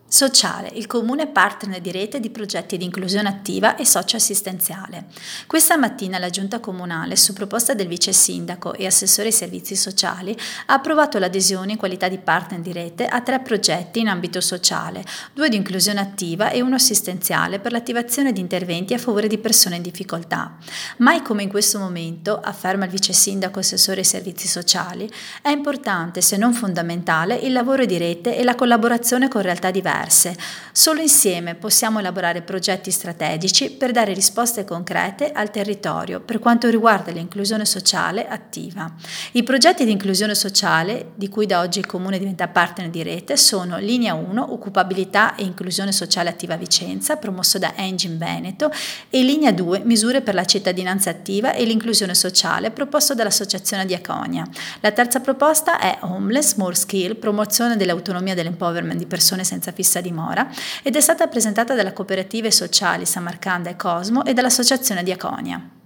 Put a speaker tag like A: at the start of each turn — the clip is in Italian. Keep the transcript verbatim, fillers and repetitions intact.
A: Sociale, il comune partner di rete di progetti di inclusione attiva e socioassistenziale. Questa mattina la Giunta Comunale, su proposta del vice sindaco e assessore ai servizi sociali, ha approvato l'adesione in qualità di partner di rete a tre progetti in ambito sociale, due di inclusione attiva e uno assistenziale per l'attivazione di interventi a favore di persone in difficoltà. Mai come in questo momento, afferma il vice sindaco e assessore ai servizi sociali, è importante, se non fondamentale, il lavoro di rete e la collaborazione con realtà diverse. Solo insieme possiamo elaborare progetti strategici per dare risposte concrete al territorio per quanto riguarda l'inclusione sociale attiva. I progetti di inclusione sociale, di cui da oggi il Comune diventa partner di rete, sono Linea uno, Occupabilità e Inclusione Sociale Attiva Vicenza, promosso da Engine Veneto, e Linea due, Misure per la cittadinanza attiva e l'inclusione sociale, proposto dall'Associazione Diaconia. La terza proposta è Homeless, More Skill, promozione dell'autonomia e dell'empowerment di persone senza fissa dimora, ed è stata presentata dalle cooperative sociali Samarcanda e Cosmo e dall'Associazione Diaconia.